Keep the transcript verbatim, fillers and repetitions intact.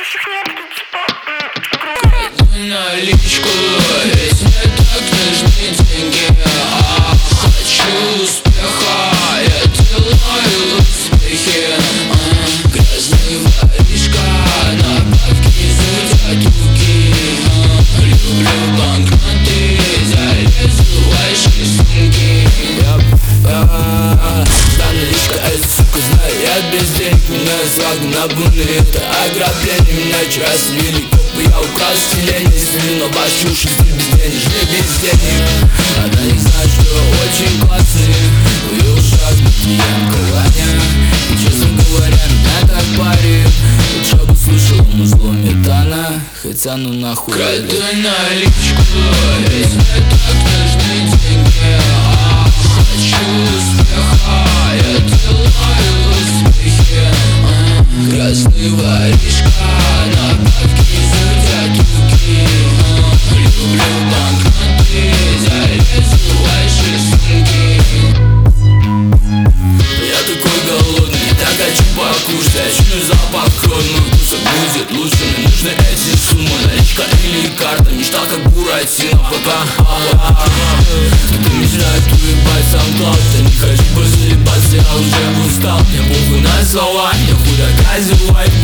настоящих нет, это типа наличку, ведь мне так нужны деньги. А хочу успеха, я делаю успехи. а, Грязный воришка, на бабки зудят руки. а, Люблю банкноты, залезу в ваши сумки. Да, наличка, эта сука знает, я без денег, меня свадьба на буны. Это ограбление, меня вчера слили. Я украл стиление, стилю на башню, шесты безденежные, без денег. Она не знает, что очень классный. Увел шаг на клиентка Ваня. И честно говоря, меня так парит. Лучше бы слышал музло метана. Хотя ну нахуй. Краду наличку, ведь мне так нужны деньги. а, Хочу успеха, я делаю успехи. а, Красный воришка, на бабки зудят руки. а, Люблю банкноты, залезу в ваши сумки. Я такой голодный, так хочу покушать. Я чую запах крови, мой вкус будет лучше. Мне нужны эти суммы, наличка или карта. Мечта как Буратино, пока ты мечтаешь уебать сам клад. Я не хочу позаебаться, я уже устал. Мне похуй на слова, я хуй доказывать.